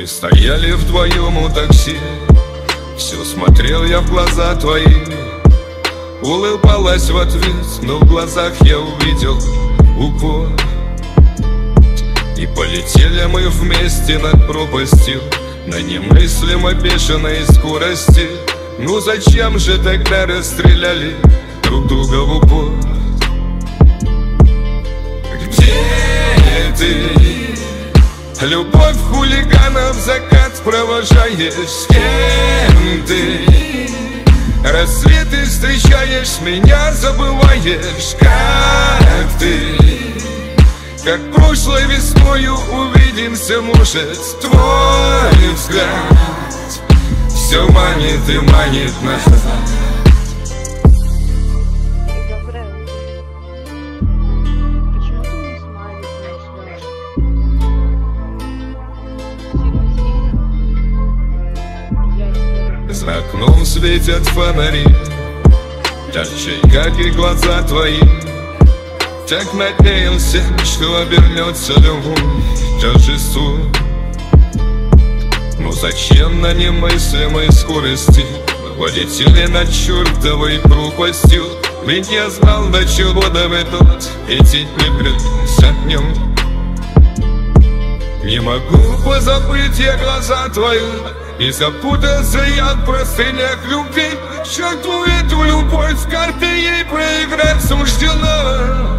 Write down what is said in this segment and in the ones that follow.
Мы стояли вдвоем у такси, все смотрел я в глаза твои. Улыбалась в ответ, но в глазах я увидел укор. И полетели мы вместе над пропастью на немыслимо бешеной скорости. Ну зачем же тогда расстреляли друг друга в упор? Где ты? Любовь хулиганов закат провожаешь. С кем ты? Рассветы встречаешь, меня забываешь. Как ты? Как прошлой весною увидимся, может, твой взгляд все манит и манит назад. За окном светят фонари, ярче, как и глаза твои. Так надеялся, что обернется любовь торжеству. Но зачем на немыслимой скорости полетели над чертовой пропастью? Ведь я знал, до чего доведут эти игры с огнем. Не могу позабыть я глаза твои, и запутался я в простынях любви. Черту эту любовь, в карты ей проиграть суждено.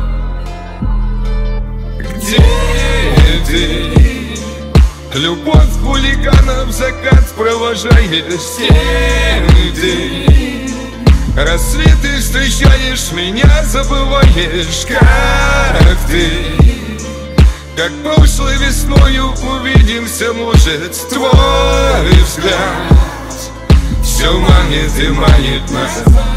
Где ты? Любовь хулиганов закат провожаешь. Где ты? Рассветы встречаешь, меня забываешь. Как ты? Как прошлой весною увидимся, может, твой взгляд все манит и манит нас.